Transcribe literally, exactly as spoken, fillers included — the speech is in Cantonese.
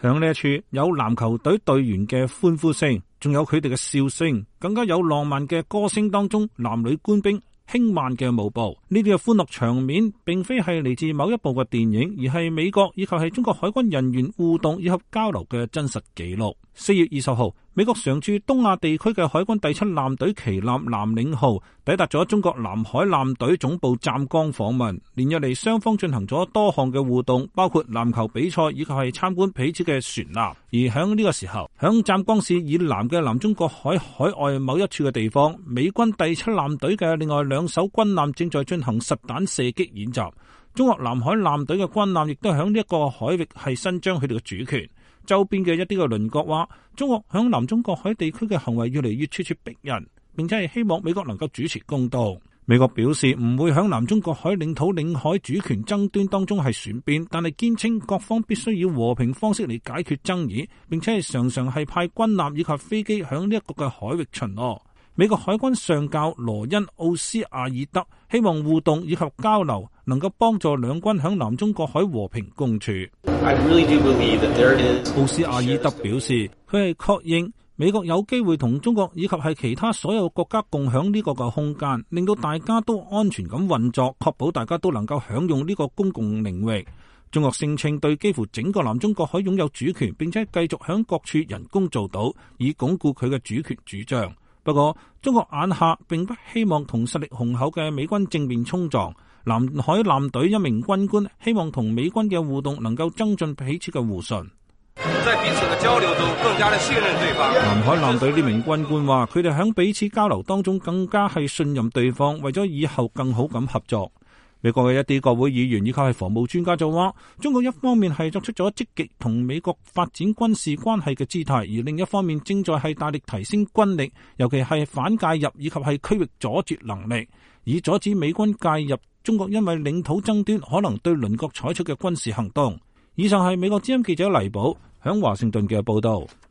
響呢一處有籃球隊隊員嘅歡呼聲，仲有佢哋嘅笑聲，更加有浪漫嘅歌聲當中，男女官兵輕慢嘅舞步。呢啲嘅歡樂場面並非係嚟自某一部嘅電影，而係美國以及係中國海軍人員互動以及交流嘅真實記錄。四月二十號，美國常駐東亞地區嘅海軍第七艦隊旗艦南領號抵達咗中國南海艦隊總部湛江訪問，連日嚟雙方進行咗多項嘅互動，包括籃球比賽以及係參觀彼此嘅船艦。而響呢個時候，響湛江市以南嘅南中國海海外某一處嘅地方，美軍第七艦隊嘅另外兩艘軍艦正在進行實彈射擊演習。中國南海艦隊嘅軍艦亦都響呢一個海域係伸張佢哋嘅主權。周邊嘅一啲嘅鄰國話，中國響南中國海地區嘅行為越嚟越咄咄逼人，並且係希望美國能夠主持公道。美國表示唔會響南中國海領土領海主權爭端當中係選邊，但係堅稱各方必須以和平方式嚟解決爭議，並且係常常係派軍艦以及飛機響呢一個嘅海域巡邏。美國海軍上校羅恩奧斯亞爾德希望互動以及交流能夠幫助兩軍響南中國海和平共處。 I really do believe that there is... 奧斯亞爾德表示，佢係確認美國有機會同中國以及係其他所有國家共享呢個嘅空間，令到大家都安全咁運作，確保大家都能夠享用呢個公共領域。中國聲稱對幾乎整個南中國海擁有主權，並且繼續響各處人工做到，以鞏固佢嘅主權主張。不過，中國眼下並不希望同實力雄厚嘅美軍正面衝撞。南海艦隊一名軍官希望同美軍嘅互動能夠增進彼此嘅互信。 在彼此嘅交流中，更加的信任對方。 南海艦隊呢名軍官話，佢哋喺彼此交流當中更加係信任對方，為咗以後更好咁合作。美國嘅一啲國會議員以及係防務專家就話，中國一方面係作出咗積極同美國發展軍事關係嘅姿態，而另一方面正在係大力提升軍力，尤其係反介入以及係區域阻截能力，以阻止美軍介入中國因為領土爭端可能對鄰國採取嘅軍事行動。以上係美國之音記者黎寶響華盛頓嘅報道。